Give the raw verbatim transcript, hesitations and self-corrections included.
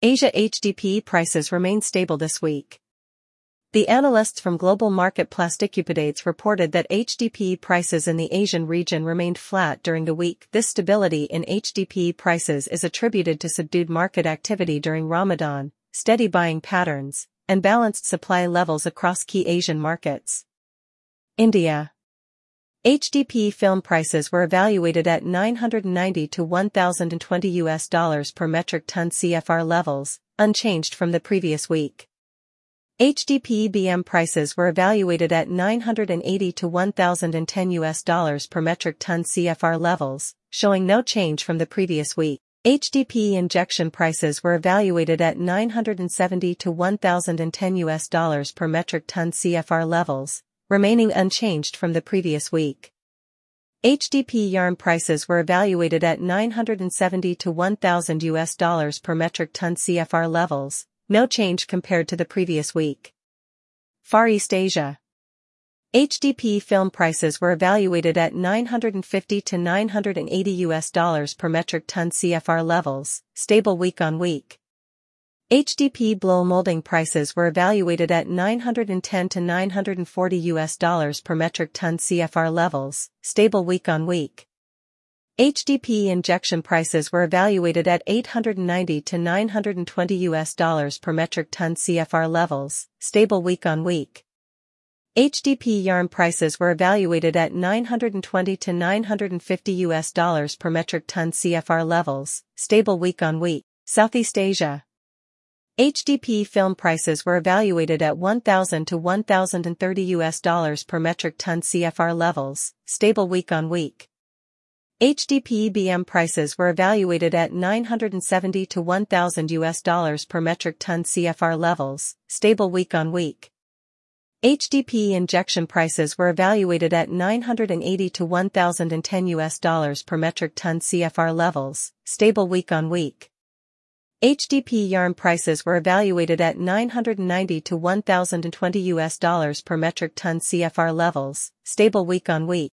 Asia H D P E prices remain stable this week. The analysts from Global Market Plasticupdates reported that H D P E prices in the Asian region remained flat during the week. This stability in H D P E prices is attributed to subdued market activity during Ramadan, steady buying patterns, and balanced supply levels across key Asian markets. India. H D P E film prices were evaluated at nine hundred ninety to one thousand twenty U S dollars per metric ton C F R levels, unchanged from the previous week. H D P E B M prices were evaluated at nine hundred eighty to one thousand ten U S dollars per metric ton C F R levels, showing no change from the previous week. H D P E injection prices were evaluated at nine hundred seventy to one thousand ten U S dollars per metric ton C F R levels, remaining unchanged from the previous week. H D P E yarn prices were evaluated at nine hundred seventy to one thousand U S dollars per metric ton C F R levels, no change compared to the previous week. Far East Asia. H D P E film prices were evaluated at nine hundred fifty to nine hundred eighty U S dollars per metric ton C F R levels, stable week on week. H D P E blow molding prices were evaluated at nine hundred ten to nine hundred forty U S dollars per metric ton C F R levels, stable week on week. H D P E injection prices were evaluated at eight hundred ninety to nine hundred twenty U S dollars per metric ton C F R levels, stable week on week. H D P E yarn prices were evaluated at nine hundred twenty to nine hundred fifty U S dollars per metric ton C F R levels, stable week on week. Southeast Asia. H D P E film prices were evaluated at one thousand to one thousand thirty U S dollars per metric ton C F R levels, stable week on week. H D P E B M prices were evaluated at nine hundred seventy to one thousand U S dollars per metric ton C F R levels, stable week on week. H D P E injection prices were evaluated at nine hundred eighty to one thousand ten U S dollars per metric ton C F R levels, stable week on week. H D P E yarn prices were evaluated at nine hundred ninety to one thousand twenty U S dollars per metric ton C F R levels, stable week on week.